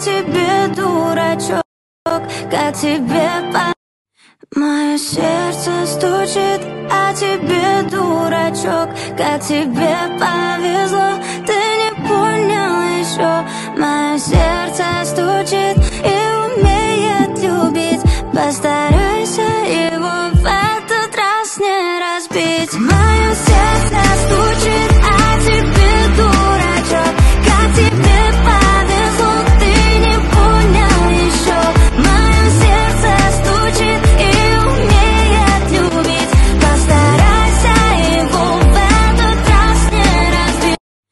тебе, дурачок, как тебе Мое сердце стучит, а тебе, дурачок, как тебе повезло, ты не понял еще. Мое сердце стучит,